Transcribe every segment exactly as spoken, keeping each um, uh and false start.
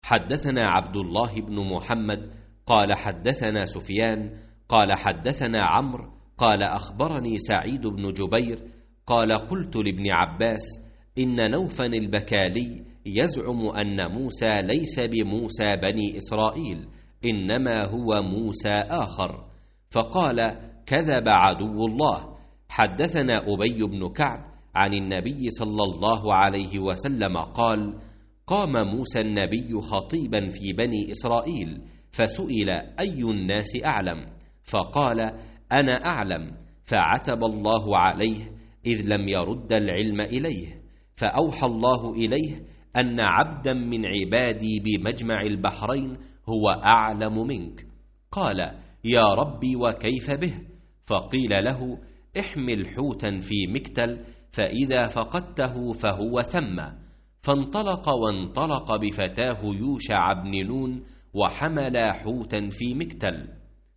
حدثنا عبد الله بن محمد قال حدثنا سفيان قال حدثنا عمرو قال أخبرني سعيد بن جبير قال قلت لابن عباس إن نوفا البكالي يزعم أن موسى ليس بموسى بني إسرائيل إنما هو موسى آخر، فقال كذب عدو الله. حدثنا أبي بن كعب عن النبي صلى الله عليه وسلم قال قام موسى النبي خطيبا في بني إسرائيل فسئل أي الناس أعلم، فقال أنا أعلم، فعتب الله عليه إذ لم يرد العلم إليه، فأوحى الله إليه أن عبدا من عبادي بمجمع البحرين هو أعلم منك. قال يا ربي وكيف به؟ فقيل له احمل حوتا في مكتل فإذا فقدته فهو ثم. فانطلق وانطلق بفتاه يوشع بن نون وحملا حوتا في مكتل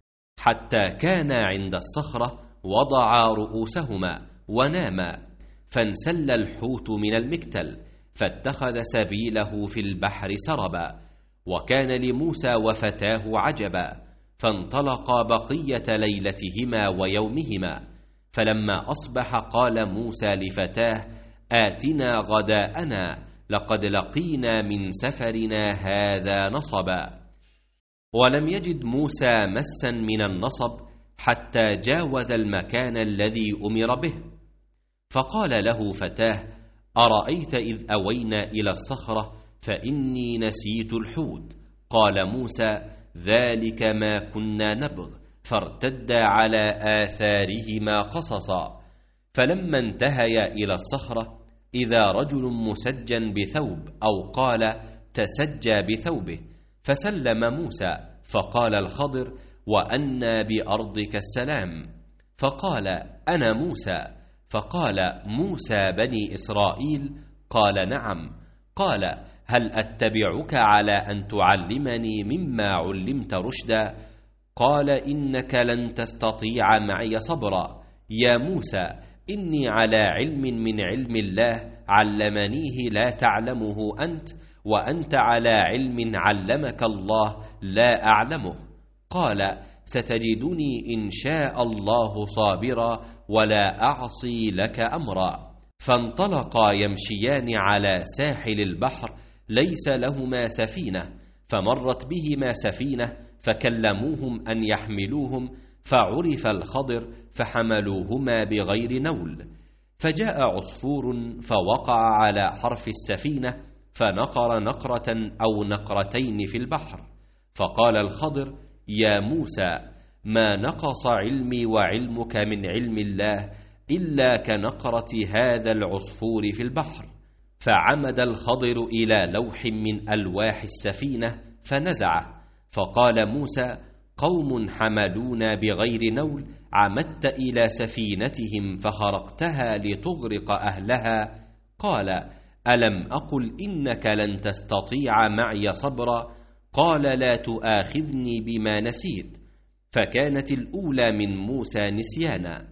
حتى كان عند الصخرة وضعا رؤوسهما وناما، فانسل الحوت من المكتل فاتخذ سبيله في البحر سربا. وكان لموسى وفتاه عجبا، فانطلقا بقية ليلتهما ويومهما. فلما أصبح قال موسى لفتاه آتنا غداءنا لقد لقينا من سفرنا هذا نصبا. ولم يجد موسى مسا من النصب حتى جاوز المكان الذي أمر به، فقال له فتاه أرأيت إذ أوينا إلى الصخرة فإني نسيت الحوت؟ قال موسى ذلك ما كنا نبغ، فارتدا على آثارهما قصصا. فلما انتهيا إلى الصخرة إذا رجل مسجى بثوب أو قال تسجى بثوبه، فسلم موسى، فقال الخضر وأنى بأرضك السلام؟ فقال أنا موسى. فقال موسى بني إسرائيل؟ قال نعم. قال هل أتبعك على أن تعلمني مما علمت رشدا؟ قال إنك لن تستطيع معي صبرا. يا موسى إني على علم من علم الله علمنيه لا تعلمه أنت، وأنت على علم علمك الله لا أعلمه. قال ستجدني إن شاء الله صابرا ولا أعصي لك أمرا. فانطلقا يمشيان على ساحل البحر ليس لهما سفينة، فمرت بهما سفينة فكلموهم أن يحملوهم، فعرف الخضر فحملوهما بغير نول. فجاء عصفور فوقع على حرف السفينة فنقر نقرة أو نقرتين في البحر. فقال الخضر يا موسى ما نقص علمي وعلمك من علم الله إلا كنقرة هذا العصفور في البحر. فعمد الخضر إلى لوح من ألواح السفينة فنزعه، فقال موسى قوم حملونا بغير نول، عمدت إلى سفينتهم فخرقتها لتغرق أهلها. قال ألم أقل إنك لن تستطيع معي صبرا؟ قال لا تؤاخذني بما نسيت. فكانت الأولى من موسى نسيانا.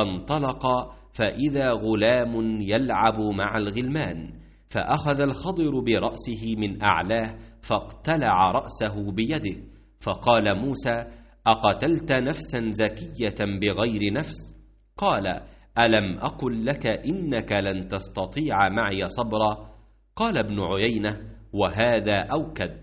فانطلقا فإذا غلام يلعب مع الغلمان، فأخذ الخضر برأسه من أعلاه فاقتلع رأسه بيده. فقال موسى أقتلت نفسا زكية بغير نفس؟ قال ألم أقل لك إنك لن تستطيع معي صبرا؟ قال ابن عيينة وهذا أوكد.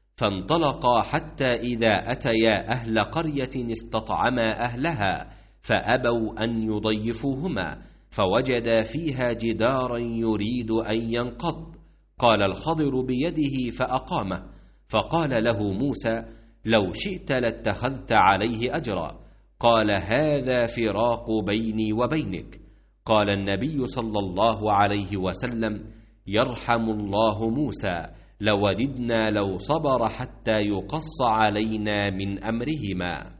فانطلقا حتى إذا أتيا أهل قرية استطعما أهلها فأبوا أن يضيفوهما، فوجدا فيها جدارا يريد أن ينقض. قال الخضر بيده فأقامه. فقال له موسى لو شئت لاتخذت عليه أجرا. قال هذا فراق بيني وبينك. قال النبي صلى الله عليه وسلم يرحم الله موسى، لوددنا لو صبر حتى يقص علينا من أمرهما.